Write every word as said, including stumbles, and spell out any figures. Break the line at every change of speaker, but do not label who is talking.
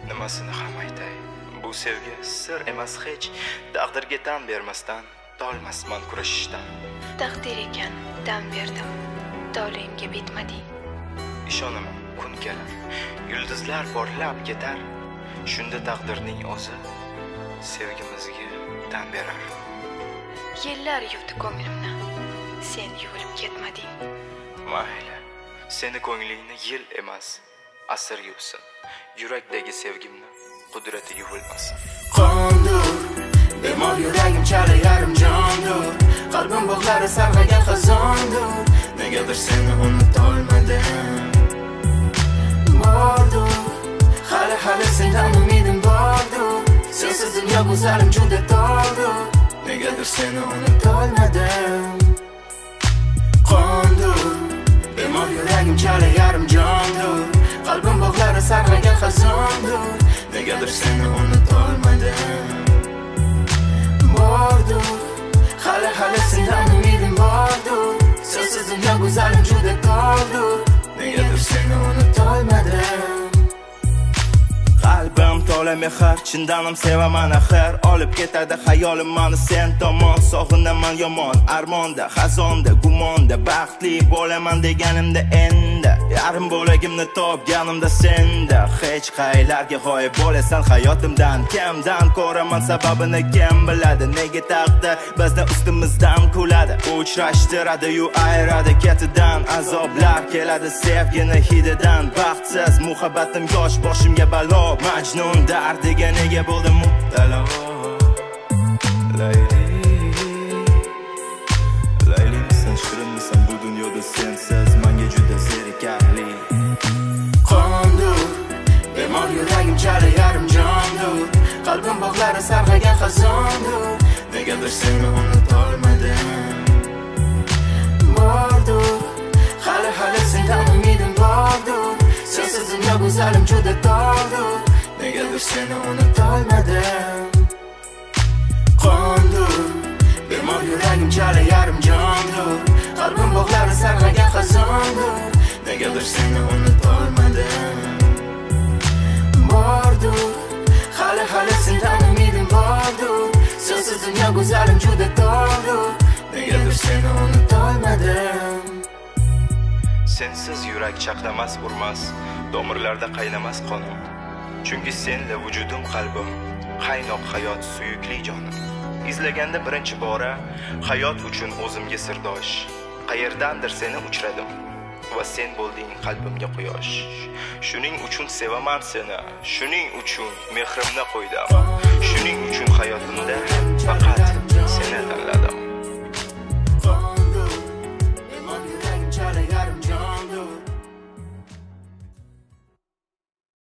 Nimasini ham aytay, bu sevgi sir emas hech, taqdirga tan bermasdan tolmasman kurashishdan.
Taqdir ekan, tan berdim, toleimga bitmading.
Ishonaman, kun kelar, yulduzlar porlab ketar, shunda taqdirning o'zi sevgimizga tan berar.
Yillar yuvdi ko'nglimni, sen yuvilib ketmading.
Mayli, seni ko'nglingni yil emas, asr yuvsin. Yurakdagi sevgimni qudrati yuvilmasin.
Qondur, bemor yuragim chala yarim jondur, qalbim bog'lari sarg'agan xazondur. Negadir seni unutolmadim. Bordur, hali hali sendan umidim bordur. Sensiz dunyo go'zalim juda tordur. Negadir seni unutolmadim. Qondur, bemor yuragim chala yarim jondur, qalbim bog'lari sarg'agan xazondur. Negadir seni unutolmadim. Bordur, hali hali sendan umidim bordur. Sensiz dunyo go'zalim juda tordur. Negadir seni unutolmadim.
Qalbim to'la mehr, chindanim sevaman axir. Olib ketadi hayolim mani sen tomon. Sog'inaman yomon, armonda, xazonda, gumonda. Baxtli bo'laman deganimda endi yarim bo'lagimni topganimda senda. Hech qaylarga g'oyib bo'lasan hayotimdan. Kimdan ko'raman sababini kim biladi? Nega taqdir bizni ustimizdan kuladi? Uchrashtiradi-yu ayiradi ketidan. Azoblar keladi sevgini hididan. Baxtsiz muhabbatim yosh boshimga balo. Majnun dardiga nega bo'ldim mubtalo? Layli, Layli misan, shirin misan bu dunyoda sensiz menga juda zerikarli.
Qondur, bemor yuragim chala yarim jondur, qalbim bog'lari sarg'agan xazondur. Negadir seni unutolmadim. Bordur, hali hali sendan umidim bordur. Sensiz dunyo go'zalim juda tordur. Negadir seni unutolmadim. Qondur, bemor yuragim chala yarim jondur, qalbim bog'lari sarg'agan xazondur. Negadir seni unutolmadim. Bordur, hali hali sendan umidim bordur. Sensiz dunyo go'zalim juda tordur. Negadir seni unutolmadim.
Sensiz yurak chaqnamas, urmas, tomirlarda qaynamas qonim. Chunki senla vujudim, qalbim, qaynoq hayot, suyukli jonim. Izlaganda birinchi bora hayot uchun o'zimga sirdosh. Qayerdandir seni uchradim va sen bo'lding qalbimga quyosh. Shuning uchun sevaman seni, shuning uchun mehrimni qo'ydim. Shuning uchun hayotimda faqat seni tanladim.